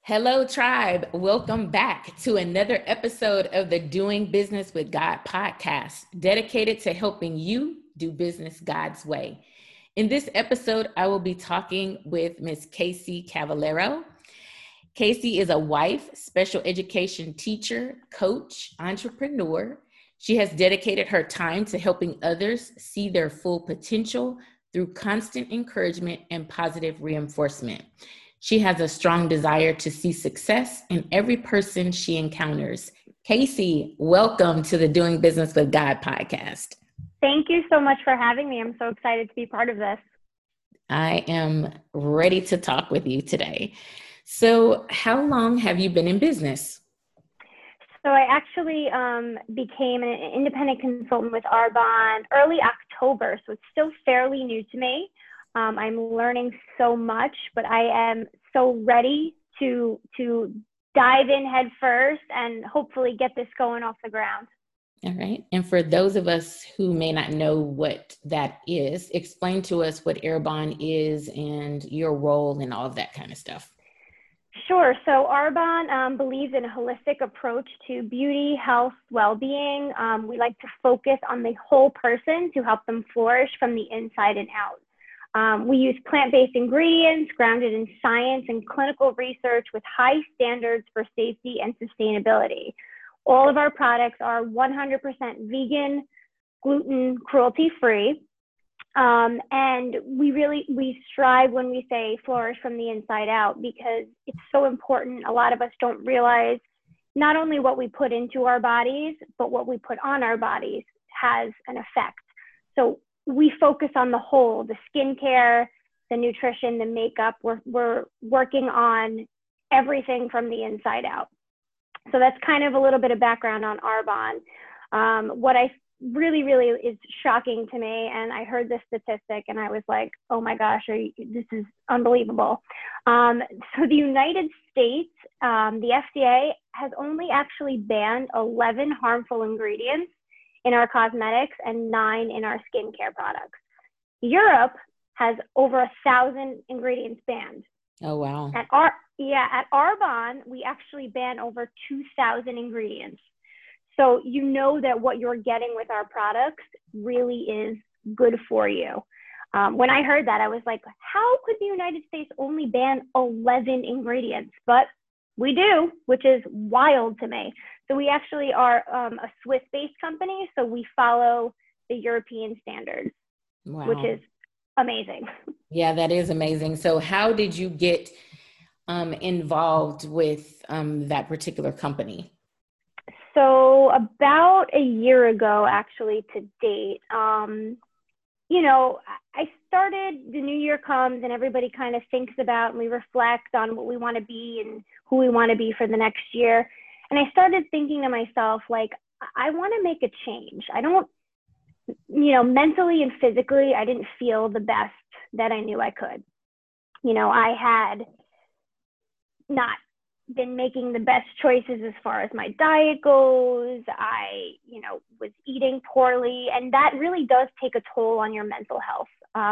Hello, tribe. Welcome back to another episode of the Doing Business with God podcast, dedicated to helping you do business God's way. In this episode, I will be talking with Miss Casey Cavallero. Casey is a wife, special education teacher, coach, entrepreneur. She has dedicated her time to helping others see their full potential through constant encouragement and positive reinforcement. She has a strong desire to see success in every person she encounters. Casey, welcome to the Doing Business with God podcast. Thank you so much for having me. I'm so excited to be part of this. I am ready to talk with you today. So, how long have you been in business? So I actually became an independent consultant with Arbonne early October, so it's still fairly new to me. I'm learning so much, but I am so ready to dive in head first and hopefully get this going off the ground. All right. And for those of us who may not know what that is, explain to us what Arbonne is and your role and all of that kind of stuff. Sure. So Arbonne believes in a holistic approach to beauty, health, well-being. We like to focus on the whole person to help them flourish from the inside and out. We use plant-based ingredients grounded in science and clinical research with high standards for safety and sustainability. All of our products are 100% vegan, gluten, cruelty-free. And we strive when we say flourish from the inside out because it's so important. A lot of us don't realize not only what we put into our bodies, but what we put on our bodies has an effect. So we focus on the whole, the skincare, the nutrition, the makeup. We're working on everything from the inside out. So that's kind of a little bit of background on Arbonne. What I really is shocking to me, and I heard this statistic and I was like, oh my gosh, this is unbelievable. So the United States, the FDA has only actually banned 11 harmful ingredients in our cosmetics and 9 in our skincare products. Europe has over 1,000 ingredients banned. Oh, wow. At Arbonne, we actually ban over 2,000 ingredients. So you know that what you're getting with our products really is good for you. When I heard that, I was like, how could the United States only ban 11 ingredients? But we do, which is wild to me. So we actually are a Swiss-based company, so we follow the European standards, Wow. Which is amazing. Yeah, that is amazing. So how did you get involved with that particular company? So about a year ago, actually, to date, I started, the new year comes and everybody kind of thinks about and we reflect on what we want to be and who we want to be for the next year. And I started thinking to myself, like, I want to make a change. I don't, mentally and physically, I didn't feel the best that I knew I could. I had not been making the best choices as far as my diet goes. I, was eating poorly, and that really does take a toll on your mental health.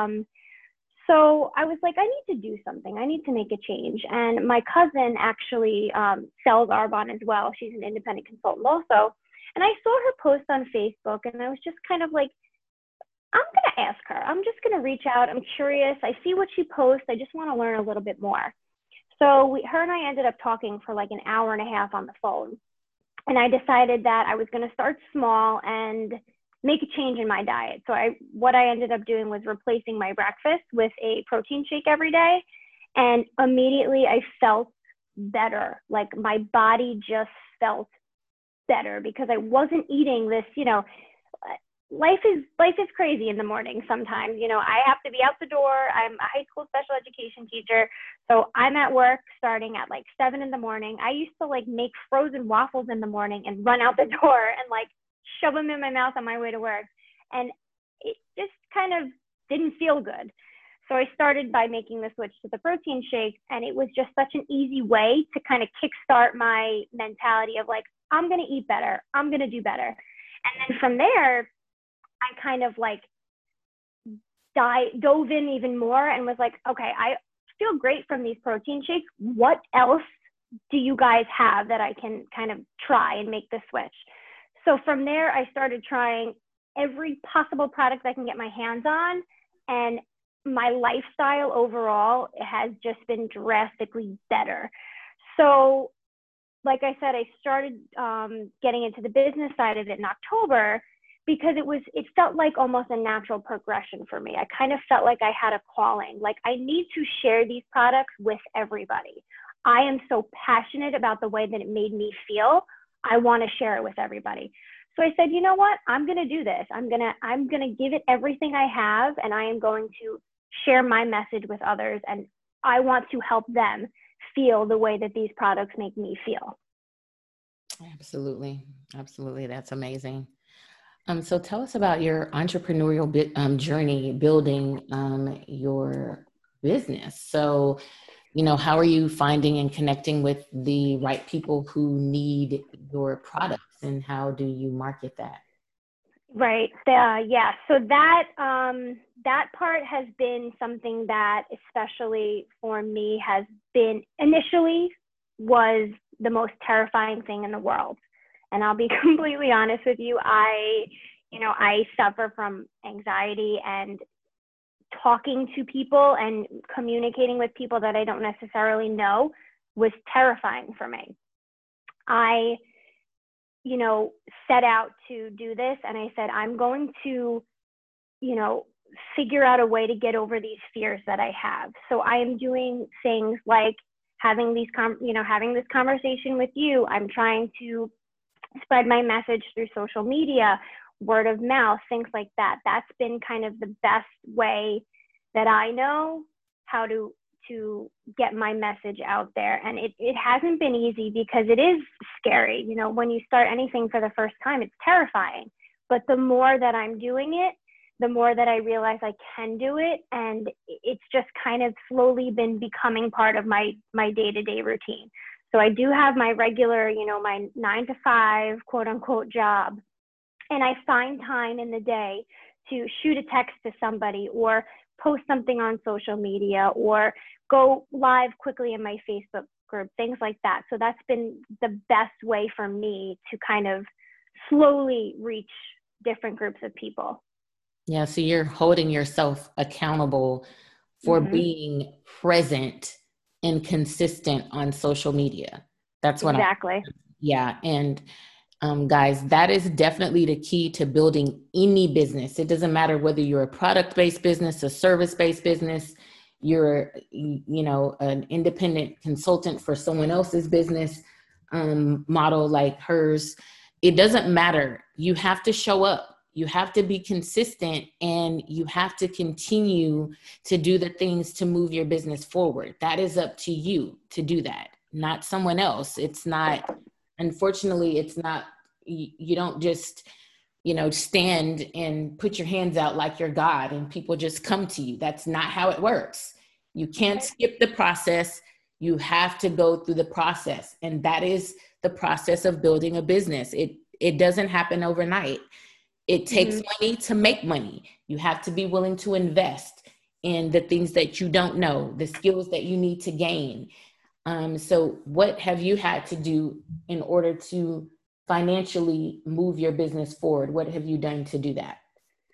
So I was like, I need to do something. I need to make a change. And my cousin actually sells Arbonne as well. She's an independent consultant also. And I saw her post on Facebook, and I was just kind of like, I'm going to ask her. I'm just going to reach out. I'm curious. I see what she posts. I just want to learn a little bit more. So her and I ended up talking for like an hour and a half on the phone. And I decided that I was going to start small and make a change in my diet. So what I ended up doing was replacing my breakfast with a protein shake every day. And immediately I felt better. Like my body just felt better because I wasn't eating this, life is crazy in the morning sometimes. I have to be out the door. I'm a high school special education teacher. So I'm at work starting at like 7 in the morning. I used to like make frozen waffles in the morning and run out the door and like shove them in my mouth on my way to work. And it just kind of didn't feel good. So I started by making the switch to the protein shake. And it was just such an easy way to kind of kickstart my mentality of like, I'm going to eat better. I'm going to do better. And then from there, I kind of like dove in even more and was like, okay, I feel great from these protein shakes. What else do you guys have that I can kind of try and make the switch? So from there, I started trying every possible product I can get my hands on. And my lifestyle overall has just been drastically better. So like I said, I started getting into the business side of it in October because it felt like almost a natural progression for me. I kind of felt like I had a calling, like I need to share these products with everybody. I am so passionate about the way that it made me feel. I want to share it with everybody. So I said, you know what? I'm going to do this. I'm going to give it everything I have, and I am going to share my message with others. And I want to help them feel the way that these products make me feel. Absolutely. Absolutely. That's amazing. So tell us about your entrepreneurial journey building your business. So, how are you finding and connecting with the right people who need your products, and how do you market that? Right. Yeah. So that part has been something that, especially for me, has been initially was the most terrifying thing in the world. And I'll be completely honest with you. I suffer from anxiety, and talking to people and communicating with people that I don't necessarily know was terrifying for me. I set out to do this, and I said, I'm going to, figure out a way to get over these fears that I have. So I am doing things like having this conversation with you. I'm trying to spread my message through social media, word of mouth, things like that. That's been kind of the best way that I know how to get my message out there. And it hasn't been easy because it is scary. When you start anything for the first time, it's terrifying. But the more that I'm doing it, the more that I realize I can do it. And it's just kind of slowly been becoming part of my day-to-day routine. So I do have my regular, my 9-to-5 quote unquote job. And I find time in the day to shoot a text to somebody, or post something on social media, or go live quickly in my Facebook group, things like that. So that's been the best way for me to kind of slowly reach different groups of people. Yeah, so you're holding yourself accountable for being present and consistent on social media. That's what exactly. Yeah. And guys, that is definitely the key to building any business. It doesn't matter whether you're a product-based business, a service-based business, you're, an independent consultant for someone else's business model like hers. It doesn't matter. You have to show up. You have to be consistent, and you have to continue to do the things to move your business forward. That is up to you to do that, not someone else. It's not, unfortunately, it's not, you don't just, stand and put your hands out like you're God and people just come to you. That's not how it works. You can't skip the process. You have to go through the process. And that is the process of building a business. It doesn't happen overnight. It takes money to make money. You have to be willing to invest in the things that you don't know, the skills that you need to gain. So what have you had to do in order to financially move your business forward? What have you done to do that?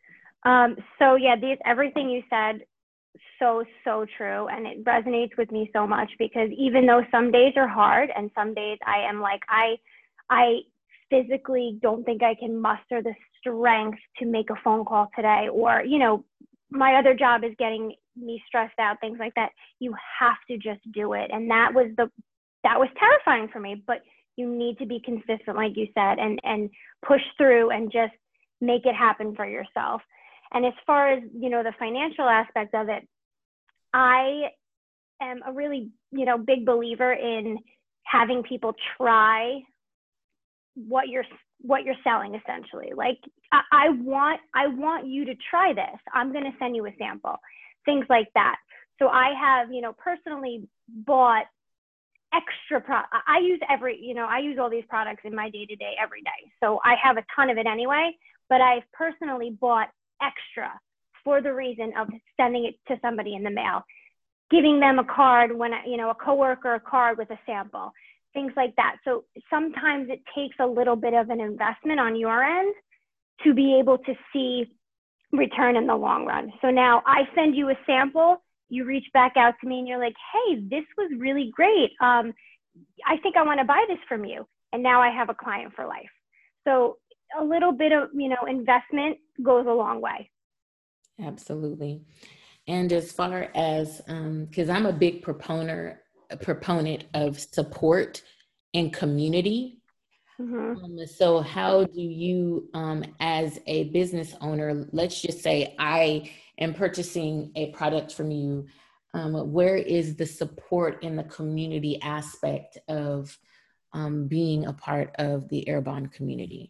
So yeah, everything you said, so true. And it resonates with me so much, because even though some days are hard and some days I am like, I physically don't think I can muster the strength to make a phone call today, or, my other job is getting me stressed out, things like that. You have to just do it. And that was terrifying for me, but you need to be consistent, like you said, and push through and just make it happen for yourself. And as far as, the financial aspect of it, I am a really, big believer in having people try what you're selling, essentially. Like, I want you to try this. I'm going to send you a sample, things like that. So I have, personally bought extra I use all these products in my day-to-day every day. So I have a ton of it anyway, but I've personally bought extra for the reason of sending it to somebody in the mail, giving them a card when, a coworker a card with a sample, things like that. So sometimes it takes a little bit of an investment on your end to be able to see return in the long run. So now I send you a sample, you reach back out to me and you're like, hey, this was really great. I think I want to buy this from you. And now I have a client for life. So a little bit of, investment goes a long way. Absolutely. And as far as, because I'm a big proponent of support and community. Mm-hmm. So how do you, as a business owner, let's just say I am purchasing a product from you, where is the support in the community aspect of being a part of the Arbonne community?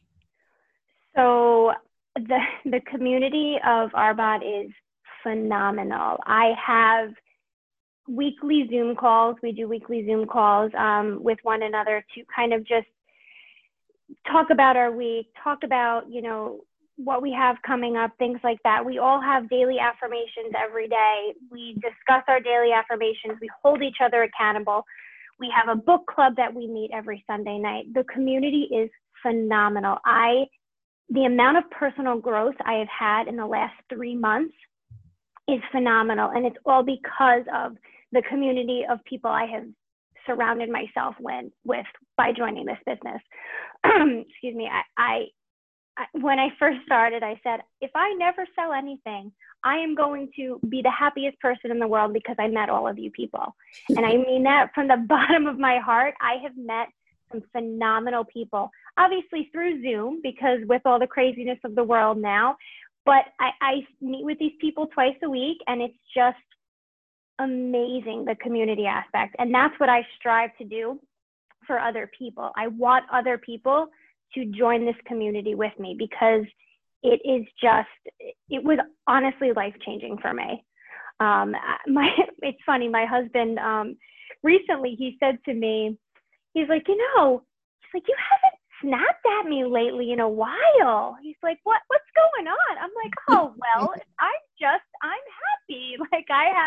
So the community of Arbonne is phenomenal. I have weekly Zoom calls. We do weekly Zoom calls with one another to kind of just talk about our week, talk about, what we have coming up, things like that. We all have daily affirmations every day. We discuss our daily affirmations. We hold each other accountable. We have a book club that we meet every Sunday night. The community is phenomenal. The amount of personal growth I have had in the last 3 months is phenomenal. And it's all because of the community of people I have surrounded myself with by joining this business. Excuse me. I when I first started, I said, if I never sell anything, I am going to be the happiest person in the world because I met all of you people. And I mean that from the bottom of my heart. I have met some phenomenal people, obviously through Zoom, because with all the craziness of the world now, but I meet with these people twice a week, and it's just amazing, the community aspect. And that's what I strive to do for other people. I want other people to join this community with me because it was honestly life-changing for me. It's funny, my husband, recently he said to me, he's like, you haven't snapped at me lately in a while. He's like, what's going on? I'm like, oh, well, I'm happy. Like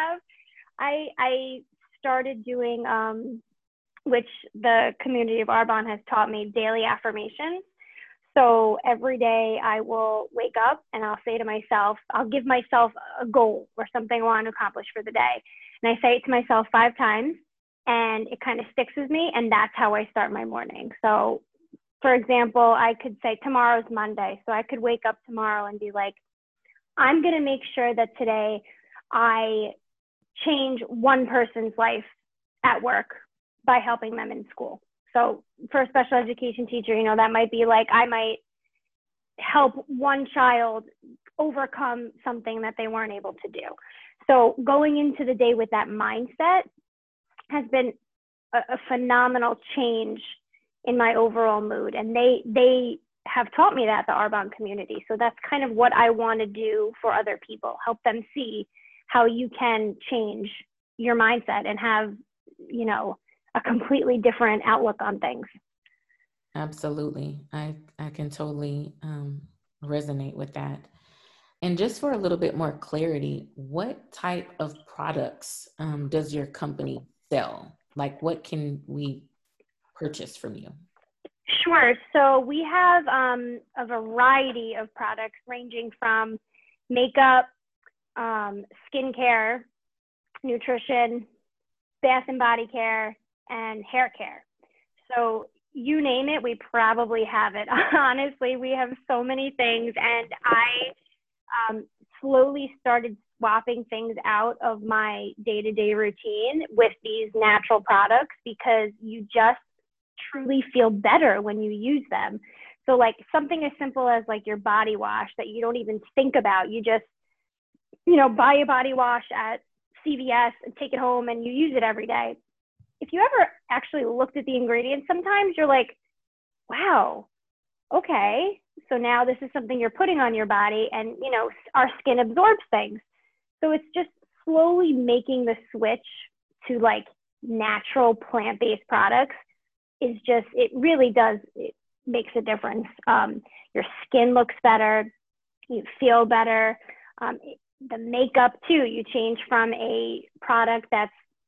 I started doing, which the community of Arbonne has taught me, daily affirmations. So every day I will wake up and I'll say to myself, I'll give myself a goal or something I want to accomplish for the day. And I say it to myself 5 times and it kind of sticks with me. And that's how I start my morning. So for example, I could say tomorrow's Monday. So I could wake up tomorrow and be like, I'm going to make sure that today I change one person's life at work by helping them in school. So for a special education teacher, that might be like, I might help one child overcome something that they weren't able to do. So going into the day with that mindset has been a phenomenal change in my overall mood. And they have taught me that, the Arbonne community. So that's kind of what I want to do for other people, help them see how you can change your mindset and have, a completely different outlook on things. Absolutely. I can totally resonate with that. And just for a little bit more clarity, what type of products does your company sell? Like what can we purchase from you? Sure. So we have a variety of products ranging from makeup, skincare, nutrition, bath and body care, and hair care. So you name it, we probably have it. Honestly, we have so many things, and I slowly started swapping things out of my day-to-day routine with these natural products because you just truly feel better when you use them. So like something as simple as like your body wash that you don't even think about. You just, buy a body wash at CVS and take it home and you use it every day. If you ever actually looked at the ingredients, sometimes you're like, wow, okay, so now this is something you're putting on your body and, our skin absorbs things. So it's just slowly making the switch to like natural plant-based products it really does, it makes a difference. Your skin looks better, you feel better. The makeup too, you change from a product that's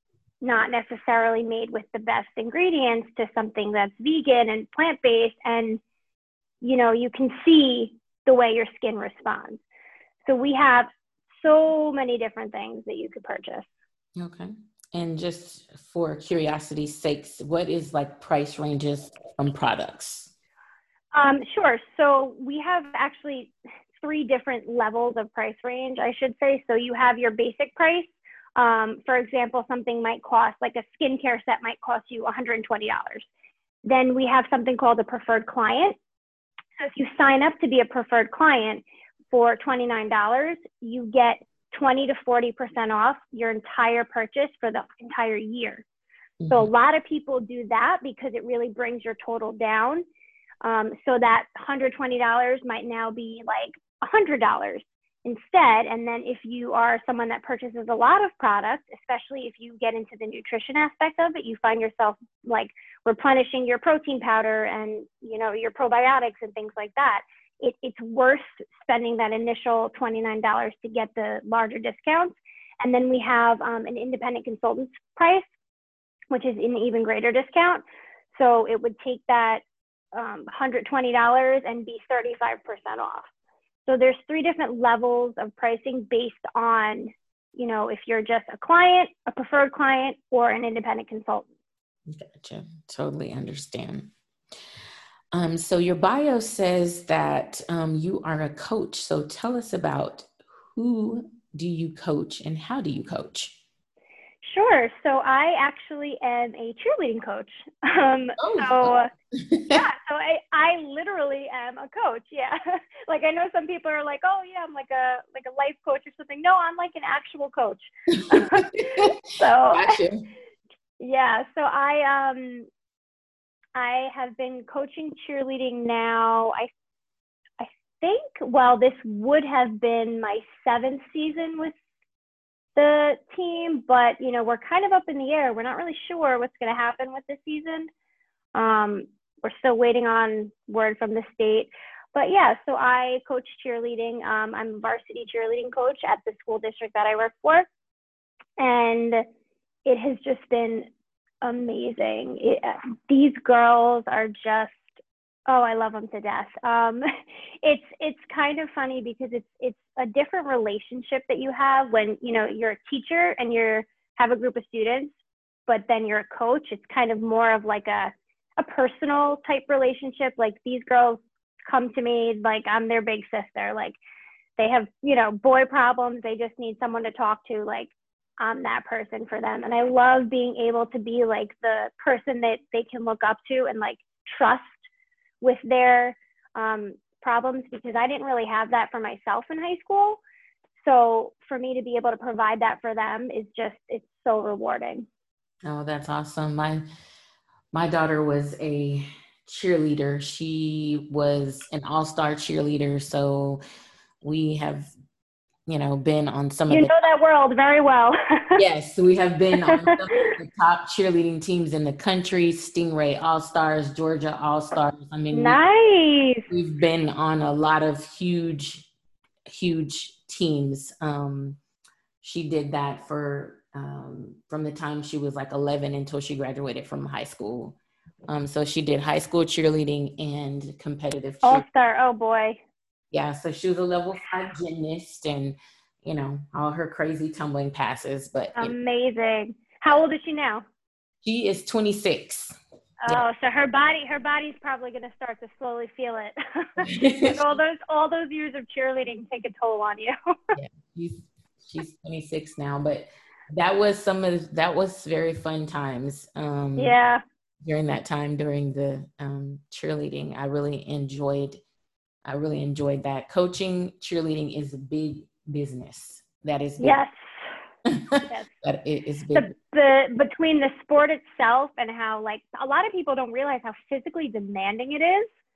not necessarily made with the best ingredients to something that's vegan and plant-based, and you can see the way your skin responds. So we have so many different things that you could purchase. Okay. And just for curiosity's sakes, what is like price ranges from products? Sure. So we have actually 3 different levels of price range, I should say. So you have your basic price. For example, something might cost, like a skincare set might cost you $120. Then we have something called a preferred client. So if you sign up to be a preferred client for $29, you get 20 to 40% off your entire purchase for the entire year. Mm-hmm. So a lot of people do that because it really brings your total down. So that $120 might now be like $100 instead. And then if you are someone that purchases a lot of products, especially if you get into the nutrition aspect of it, you find yourself like replenishing your protein powder and, your probiotics and things like that. It's worth spending that initial $29 to get the larger discounts. And then we have an independent consultant's price, which is an even greater discount. So it would take that $120 and be 35% off. So there's 3 different levels of pricing based on, if you're just a client, a preferred client, or an independent consultant. Gotcha. Totally understand. So your bio says that you are a coach. So tell us about who do you coach and how do you coach? Sure. So I actually am a cheerleading coach. So I literally am a coach. Yeah. Like I know some people are like, oh yeah, I'm like a life coach or something. No, I'm like an actual coach. So gotcha. Yeah. So I have been coaching cheerleading now. I think, this would have been my 7th season with the team, but we're kind of up in the air. We're not really sure what's going to happen with this season. We're still waiting on word from the state, but yeah, so I coach cheerleading. I'm a varsity cheerleading coach at the school district that I work for, and it has just been amazing. These girls are just, I love them to death. It's kind of funny because it's a different relationship that you have when you're a teacher and you have a group of students, but then you're a coach. It's kind of more of like a personal type relationship. Like these girls come to me like I'm their big sister. Like they have boy problems. They just need someone to talk to. Like I'm that person for them. And I love being able to be like the person that they can look up to and like trust with their problems, because I didn't really have that for myself in high school. So for me to be able to provide that for them is just, it's so rewarding. Oh, that's awesome. My daughter was a cheerleader. She was an all-star cheerleader. So we have been on some of that world very well. Yes, we have been on some of the top cheerleading teams in the country, Stingray All-Stars, Georgia All-Stars. I mean, nice. We've been on a lot of huge teams. She did that for from the time she was like 11 until she graduated from high school. So she did high school cheerleading and competitive cheerleading. All-star, oh boy. Yeah, so she was a level 5 gymnast and, all her crazy tumbling passes. But amazing. How old is she now? She is 26. Oh, yeah. So her body's probably going to start to slowly feel it. all those years of cheerleading take a toll on you. Yeah, she's 26 now, but that was very fun times. Yeah. During that time, during the cheerleading, I really enjoyed that. Coaching cheerleading is a big business. That is big. Yes. Yes. That is big. Between the sport itself and how, like, a lot of people don't realize how physically demanding it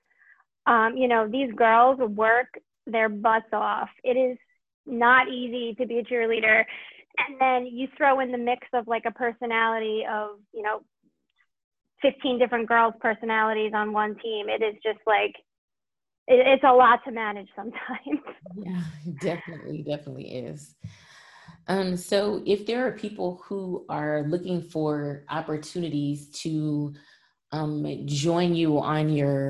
is. These girls work their butts off. It is not easy to be a cheerleader. And then you throw in the mix of like a personality of, 15 different girls' personalities on one team. It is just like, it's a lot to manage sometimes. Yeah, definitely is. So if there are people who are looking for opportunities to join you on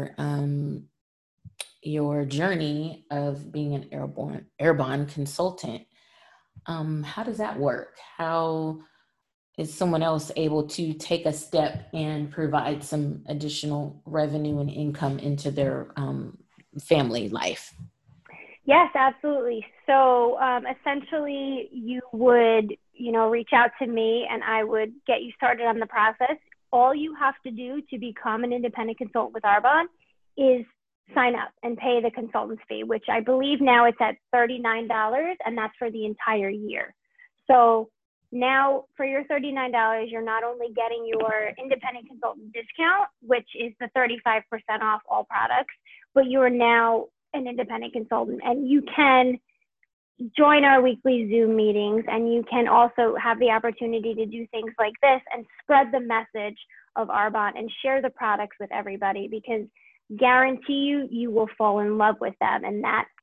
your journey of being an airborne consultant, how does that work? How is someone else able to take a step and provide some additional revenue and income into their family life? Yes, absolutely. So essentially, you would, reach out to me and I would get you started on the process. All you have to do to become an independent consultant with Arbonne is sign up and pay the consultant's fee, which I believe now it's at $39, and that's for the entire year. So now for your $39, you're not only getting your independent consultant discount, which is the 35% off all products, but you are now an independent consultant, and you can join our weekly Zoom meetings, and you can also have the opportunity to do things like this and spread the message of Arbonne and share the products with everybody, because guarantee you will fall in love with them. And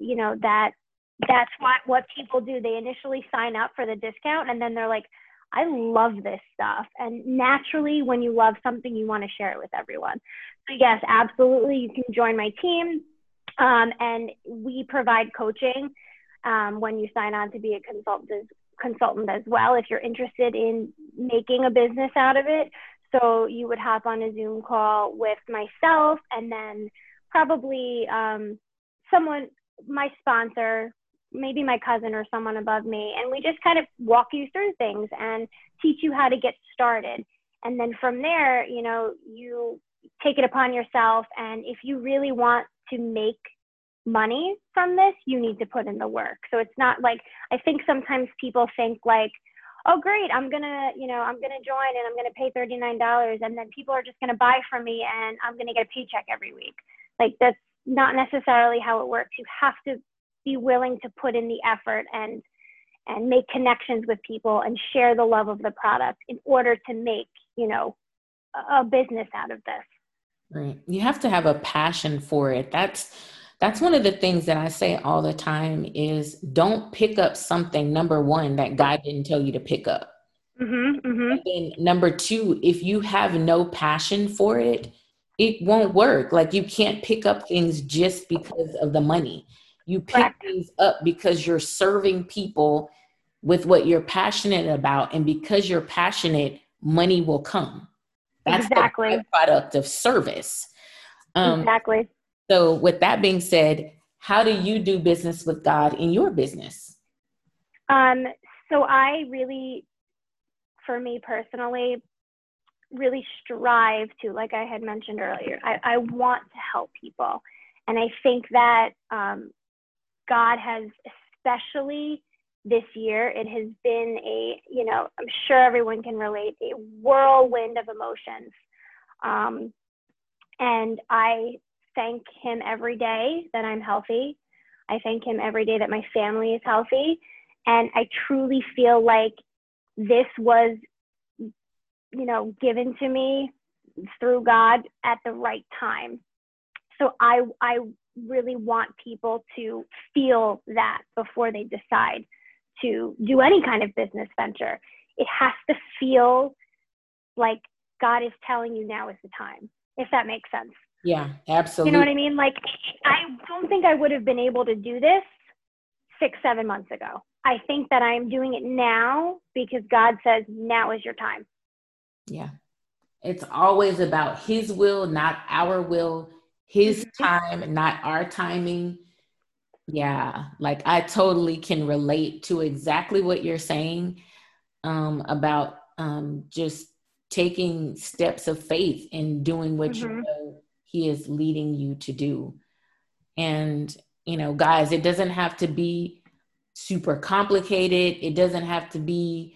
that's what people do. They initially sign up for the discount, and then they're like, I love this stuff. And naturally, when you love something, you want to share it with everyone. So yes, absolutely, you can join my team. And we provide coaching when you sign on to be a consultant as well, if you're interested in making a business out of it. So you would hop on a Zoom call with myself, and then probably someone, my sponsor, maybe my cousin or someone above me, and we just kind of walk you through things and teach you how to get started. And then from there, you take it upon yourself. And if you really want to make money from this, you need to put in the work. So it's not like, I think sometimes people think like, oh great, I'm gonna join and I'm gonna pay $39, and then people are just gonna buy from me and I'm gonna get a paycheck every week. Like, that's not necessarily how it works. You have to be willing to put in the effort and make connections with people and share the love of the product in order to make, a business out of this. Right. You have to have a passion for it. That's one of the things that I say all the time is don't pick up something, number one, that God didn't tell you to pick up. Mm-hmm, mm-hmm. And then number two, if you have no passion for it, it won't work. Like, you can't pick up things just because of the money. You pick Correct. things up because you're serving people with what you're passionate about. And because you're passionate, money will come. That's exactly the byproduct of service. Exactly. So with that being said, how do you do business with God in your business? So I really, for me personally, really strive to, like I had mentioned earlier, I want to help people. And I think that God has, especially this year, it has been I'm sure everyone can relate, a whirlwind of emotions. And I thank him every day that I'm healthy. I thank him every day that my family is healthy. And I truly feel like this was, given to me through God at the right time. So I really want people to feel that before they decide to do any kind of business venture. It has to feel like God is telling you now is the time, if that makes sense. Yeah, absolutely. You know what I mean? Like, I don't think I would have been able to do this 6-7 months ago. I think that I'm doing it now because God says now is your time. Yeah. It's always about his will, not our will, his time, not our timing. Yeah. Like, I totally can relate to exactly what you're saying about just taking steps of faith and doing what you know he is leading you to do. And, guys, it doesn't have to be super complicated. It doesn't have to be,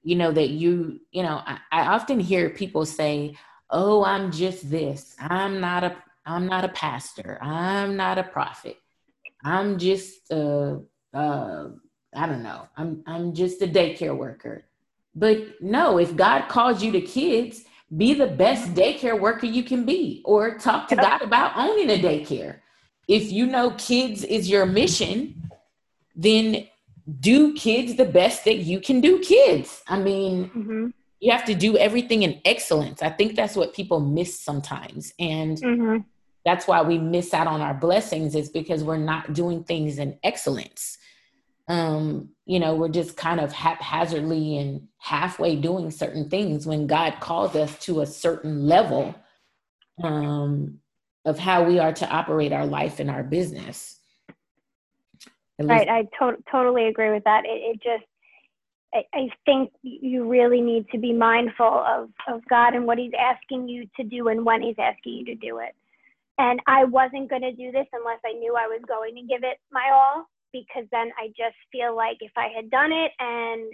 that I often hear people say, oh, I'm just this. I'm not a pastor. I'm not a prophet. I'm just, I don't know. I'm just a daycare worker. But no, if God calls you to kids, be the best daycare worker you can be, or talk to God about owning a daycare. If you know kids is your mission, then do kids the best that you can do kids. I mean, you have to do everything in excellence. I think that's what people miss sometimes. And that's why we miss out on our blessings, is because we're not doing things in excellence. We're just kind of haphazardly and halfway doing certain things when God calls us to a certain level of how we are to operate our life and our business. Right. I totally agree with that. I think you really need to be mindful of God and what he's asking you to do and when he's asking you to do it. And I wasn't going to do this unless I knew I was going to give it my all, because then I just feel like if I had done it and,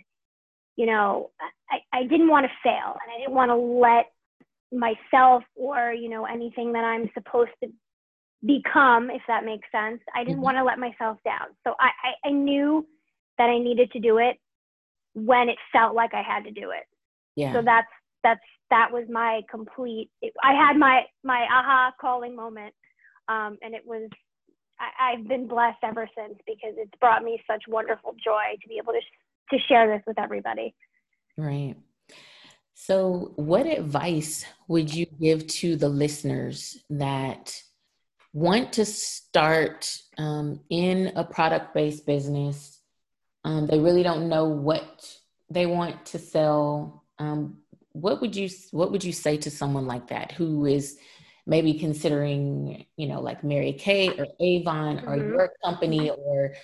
I didn't want to fail, and I didn't want to let myself or, anything that I'm supposed to become, if that makes sense, I didn't want to let myself down. So I knew that I needed to do it when it felt like I had to do it. Yeah. So that was my complete, I had my aha calling moment. And it was, I've been blessed ever since, because it's brought me such wonderful joy to be able to share this with everybody. Right. So what advice would you give to the listeners that want to start in a product-based business? They really don't know what they want to sell. What would you say to someone like that who is maybe considering, like Mary Kay or Avon or your company, or,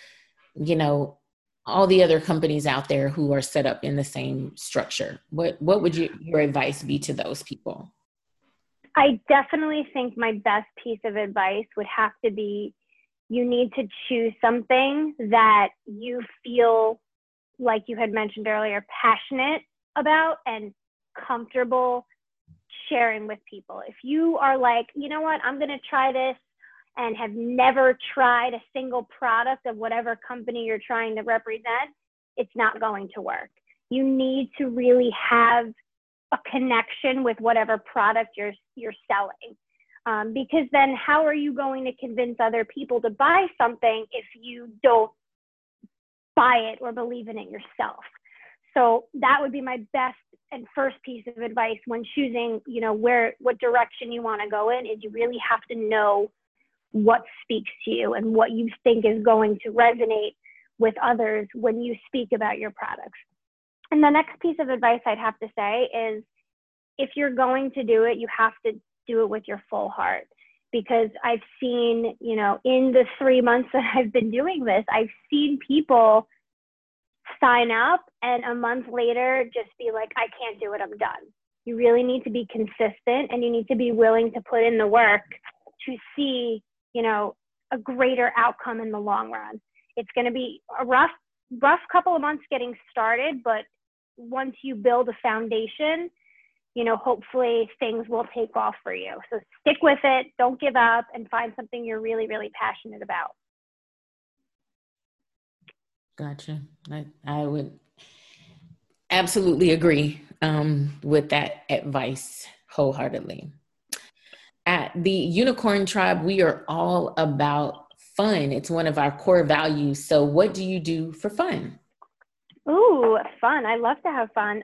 all the other companies out there who are set up in the same structure? What would your advice be to those people? I definitely think my best piece of advice would have to be, you need to choose something that you feel, like you had mentioned earlier, passionate about and comfortable sharing with people. If you are like, you know what, I'm going to try this, and have never tried a single product of whatever company you're trying to represent, it's not going to work. You need to really have a connection with whatever product you're selling. Because then how are you going to convince other people to buy something if you don't buy it or believe in it yourself? So that would be my best and first piece of advice when choosing, what direction you want to go in, is you really have to know what speaks to you and what you think is going to resonate with others when you speak about your products. And the next piece of advice I'd have to say is, if you're going to do it, you have to do it with your full heart. Because I've seen, in the 3 months that I've been doing this, I've seen people sign up and a month later just be like, I can't do it, I'm done. You really need to be consistent, and you need to be willing to put in the work to see, a greater outcome in the long run. It's going to be a rough couple of months getting started, but once you build a foundation, hopefully things will take off for you. So stick with it, don't give up, and find something you're really, really passionate about. Gotcha. I would absolutely agree with that advice wholeheartedly. At the Unicorn Tribe, we are all about fun. It's one of our core values. So what do you do for fun? Ooh, fun. I love to have fun.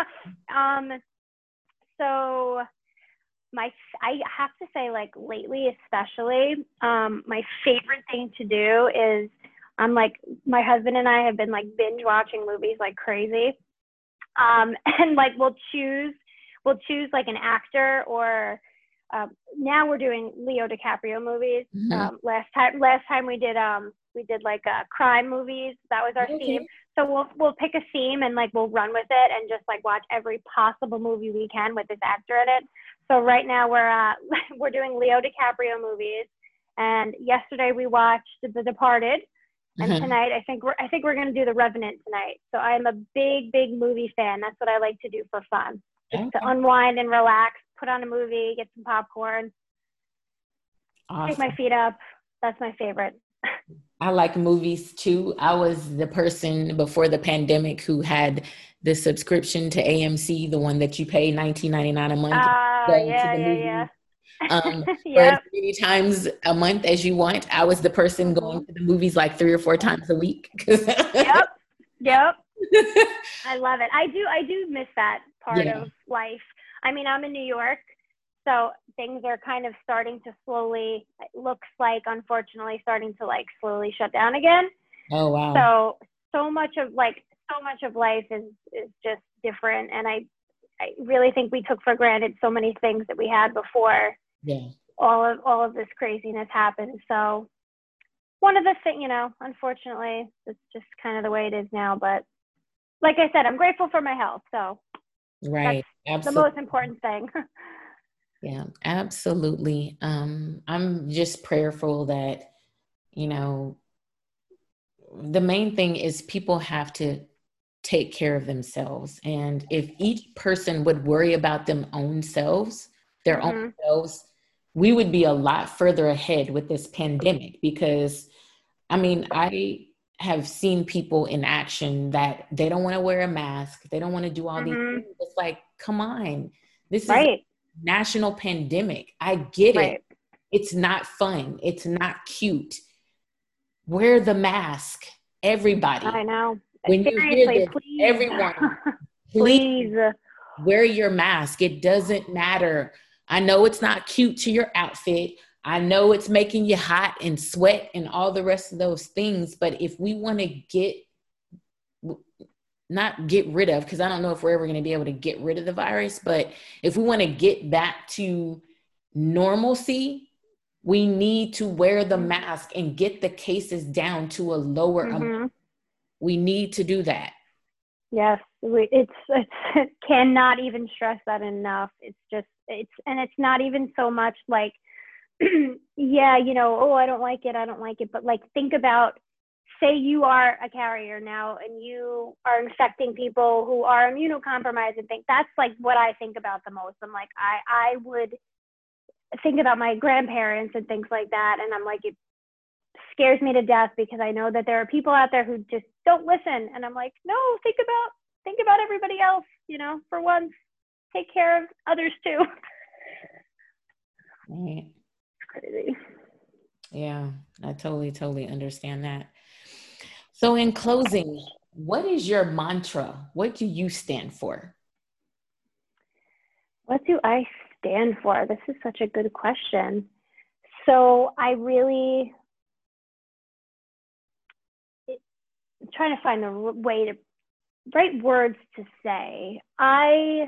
So I have to say, like, lately especially, my favorite thing to do is, my husband and I have been like binge watching movies like crazy. And like we'll choose like an actor, or now we're doing Leo DiCaprio movies. Last time we did like crime movies. That was our theme. So we'll pick a theme and like we'll run with it and just like watch every possible movie we can with this actor in it. So right now we're doing Leo DiCaprio movies, and yesterday we watched The Departed, and tonight I think we're going to do The Revenant tonight. So I'm a big movie fan. That's what I like to do for fun, just to unwind and relax, put on a movie, get some popcorn, take my feet up. That's my favorite. I like movies too. I was the person before the pandemic who had the subscription to AMC, the one that you pay $19.99 a month. Yeah. For as Yep. many times a month as you want. I was the person Hmm. going to the movies like 3 or 4 times a week. Yep. Yep. I love it. I do miss that part Yeah. of life. I mean, I'm in New York, so things are kind of starting to slowly, it looks like, unfortunately, starting to like slowly shut down again. Oh, wow. So so much of life is just different, and I really think we took for granted so many things that we had before Yeah. all of this craziness happened. So one of the things, unfortunately, it's just kind of the way it is now. But like I said, I'm grateful for my health. So that's Right. the Absolutely. most important thing. Yeah, absolutely. I'm just prayerful that, you know, the main thing is people have to take care of themselves. And if each person would worry about them own selves, their own Hmm. selves, we would be a lot further ahead with this pandemic because I mean, I have seen people in action that they don't want to wear a mask. They don't want to do all these Hmm. things. It's like, come on. This is a Right. national pandemic. I get it. Right. It's not fun. It's not cute. Wear the mask, I everybody. know. When you hear Seriously, this, please. everyone, please Please. wear your mask. It doesn't matter. I know it's not cute to your outfit. I know it's making you hot and sweat and all the rest of those things. But if we want to not get rid of, because I don't know if we're ever going to be able to get rid of the virus, but if we want to get back to normalcy, we need to wear the mask and get the cases down to a lower amount. Hmm. We need to do that. Yes, it cannot even stress that enough. It's just and it's not even so much like, yeah, oh, I don't like it, but like think about, say you are a carrier now and you are infecting people who are immunocompromised and think that's like what I think about the most. I'm like, I would think about my grandparents and things like that, and I'm like, it scares me to death because I know that there are people out there who just don't listen. And I'm like, no, think about everybody else, for once, take care of others too. Right. Crazy. Yeah, I totally understand that. So, in closing, what is your mantra? What do you stand for? What do I stand for? This is such a good question. So I really I'm trying to find the right words to say. I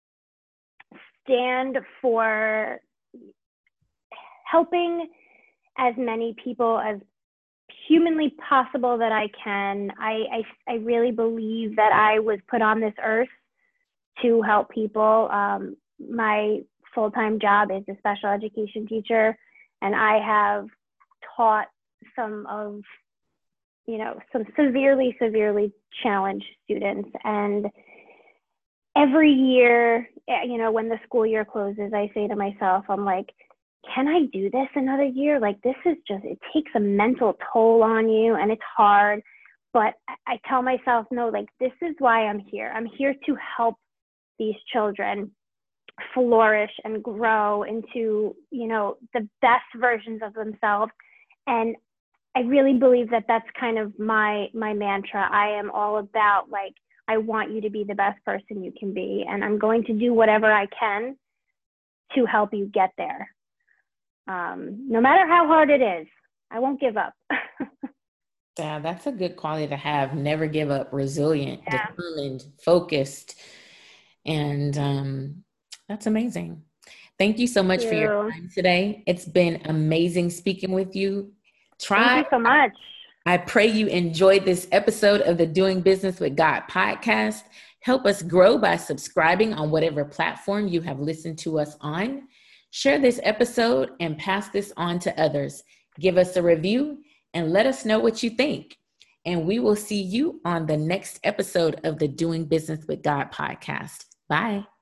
stand for helping as many people as humanly possible that I can. I really believe that I was put on this earth to help people. My full-time job is a special education teacher, and I have taught some of, some severely challenged students. And every year, when the school year closes, I say to myself, I'm like, can I do this another year? Like, this is just, it takes a mental toll on you and it's hard. But I tell myself, no, like, this is why I'm here. I'm here to help these children flourish and grow into, the best versions of themselves. And I really believe that that's kind of my mantra. I am all about, like, I want you to be the best person you can be, and I'm going to do whatever I can to help you get there. No matter how hard it is, I won't give up. Yeah, that's a good quality to have. Never give up, resilient, Yeah. determined, focused. And that's amazing. Thank you so much Thank for your you. time today. It's been amazing speaking with you. Thank you so much. I pray you enjoyed this episode of the Doing Business with God podcast. Help us grow by subscribing on whatever platform you have listened to us on. Share this episode and pass this on to others. Give us a review and let us know what you think. And we will see you on the next episode of the Doing Business with God podcast. Bye.